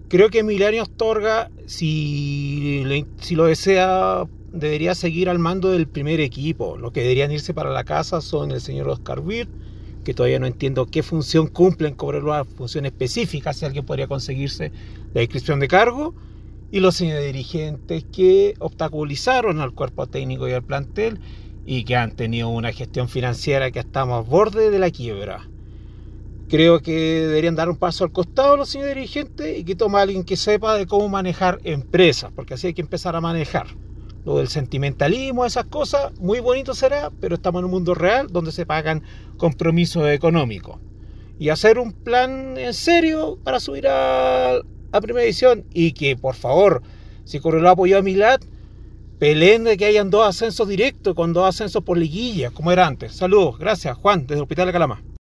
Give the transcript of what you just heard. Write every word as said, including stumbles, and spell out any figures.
Creo que Emiliano Astorga, si, le, si lo desea, debería seguir al mando del primer equipo. Los que deberían irse para la casa son el señor Oscar Wirth, que todavía no entiendo qué función cumplen, cobrar una función específica, si alguien podría conseguirse la inscripción de cargo, y los señores dirigentes que obstaculizaron al cuerpo técnico y al plantel y que han tenido una gestión financiera que estamos a borde de la quiebra. Creo que deberían dar un paso al costado los señores dirigentes y que tome a alguien que sepa de cómo manejar empresas, porque así hay que empezar a manejar. Lo del sentimentalismo, esas cosas, muy bonito será, pero estamos en un mundo real donde se pagan compromisos económicos. Y hacer un plan en serio para subir a, a primera división y que, por favor, si Cobreloa apoyó a Milat, peleen de que hayan dos ascensos directos con dos ascensos por liguilla, como era antes. Saludos, gracias, Juan, desde el Hospital de Calama.